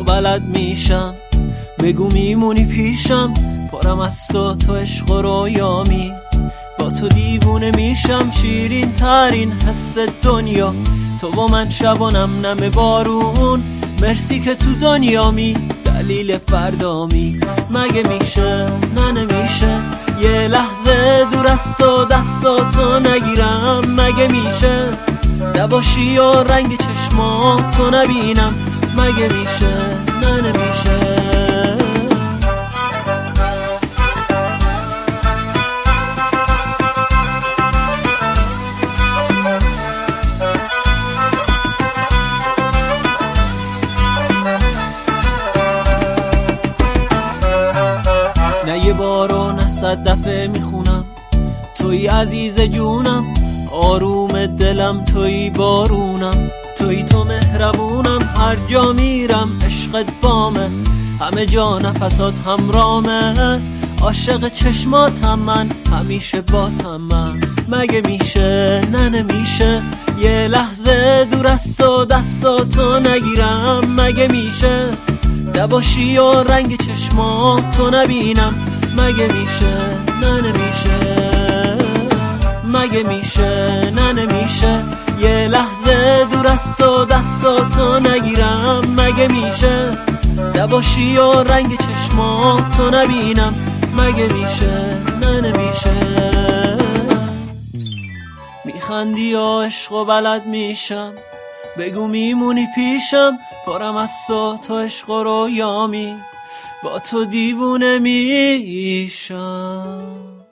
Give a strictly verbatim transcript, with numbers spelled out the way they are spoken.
تو بلد میشم، بگو میمونی پیشم، پرم از تو تو عشق و رویامی. با تو دیوونه میشم، شیرین ترین حس دنیا. تو با من شب و نم نم بارون، مرسی که تو دنیامی، دلیل فردامی. مگه میشه؟ نه نمیشه، یه لحظه دور است و دستاتو نگیرم. مگه میشه نباشی و رنگ چشماتو نبینم؟ مگه میشه؟ نه نمیشه. نه یه بار و نه صد دفعه میخونم، توی عزیز جونم، آروم دلم، توی بارونم، توی تو مهربونم. هر جا میرم عشقت بامه، همه جا نفسات همرامه. عاشق چشماتم من، همیشه باتم من. مگه میشه؟ نه نمیشه، یه لحظه دور است و دستاتو نگیرم. مگه میشه نباشی و رنگ چشماتو نبینم؟ مگه میشه؟ نه نمیشه. مگه میشه؟ نه نمیشه، یه لحظه دور است و دستاتو نگیرم. مگه میشه نباشی و رنگ چشماتو نبینم؟ مگه میشه؟ نه نمیشه. میخندی و عشق و بلد میشم، بگو میمونی پیشم، پرم از تو تو عشق و رویامی. با تو دیوونه میشم.